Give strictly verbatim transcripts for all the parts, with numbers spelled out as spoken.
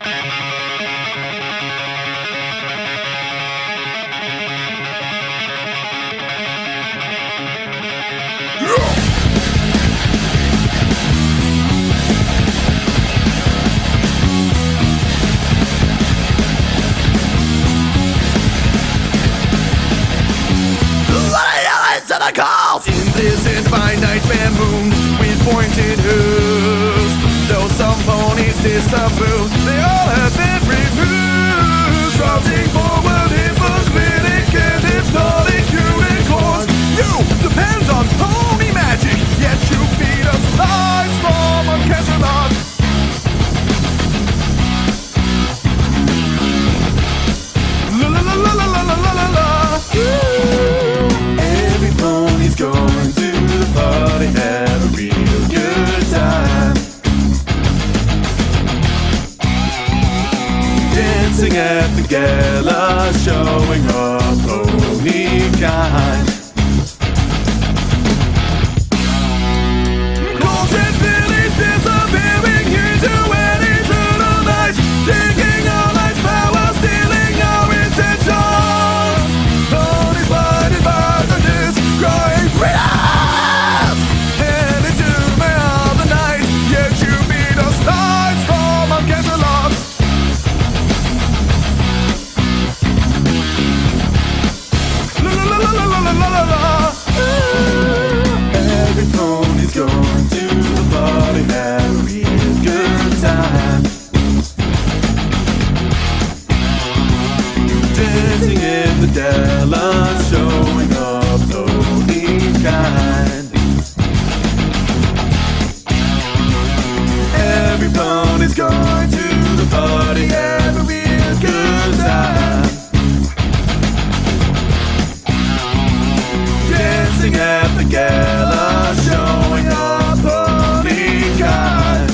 In this infinite moon with pointed hooves, though some ponies disapprove, they all have been removed. Shouting forward, hypocritic and hypnotic unicorns. You depend on pony magic, yet you feed us lies from a catalog. La la la la la la la la la. Every pony's going to the party, have a real good time. Dancing at the gala, showing off pony kind. Golden Billy's disappearing into an eternal night, taking our life's power, stealing our intentions. Ponies blinded by darkness, crying freedom! And into my of the night, yet you beat us lies from our catalogs. La la la la la la la la. Every pony's going to the party, have a real good time. Dancing in the Della, showing off pony kind. Every pony's going to the party, have a real good time. Dancing at the gala, showing off pony kind.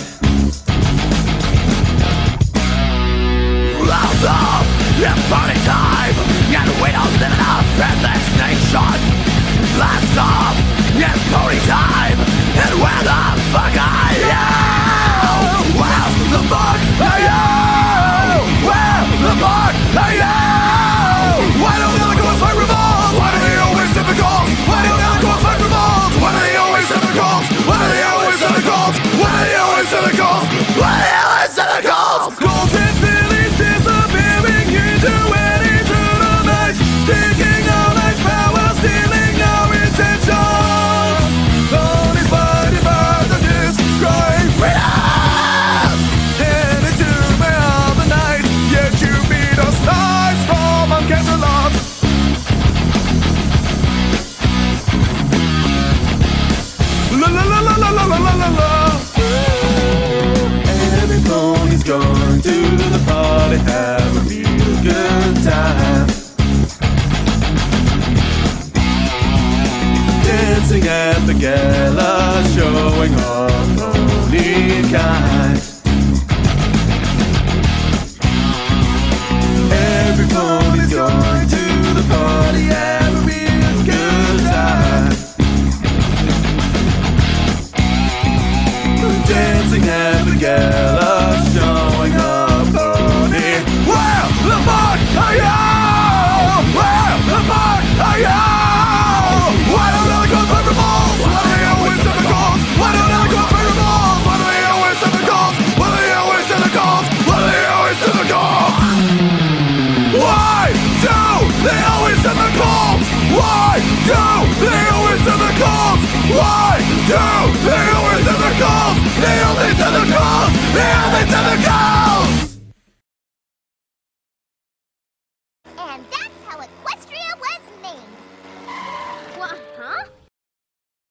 Last off, it's party time, and we don't live enough in this nation. Last off, it's party time, and where the fuck are you? Where the fuck are you? Where the fuck are you? Why don't the other girls fight revolves? Why do they always set the goals? Why do the other girls fight revolves? Why do they always set the goals? Why do they always set the goals? Why do they always set the goals? Why do they always set the goals? Golden Billy's disappearing into an eternal night, taking our life's power, stealing our intentions. Ponies blinded by darkness, crying freedom! And into my of the night, yet you beat us lies from our catalogs. La la la la la la la la la. Every pony's going to the party, have a real good time. Dancing at the gala, showing off pony kind. Every pony's going to the party, have a real good time. Dancing at the gala, showing off pony. Where the fuck are you? Where the fuck are you? Why don't other girls fight revolves? Why do they always set the goals? Why don't other girls fight revolves? Why do they always set the goals? Why do they always set the goals? Why do they always set the goals? Why do they always set the goals? Why do they always set the goals? Why do they always set the goals? They only set the goals. They only set the goals. And that's how Equestria was named.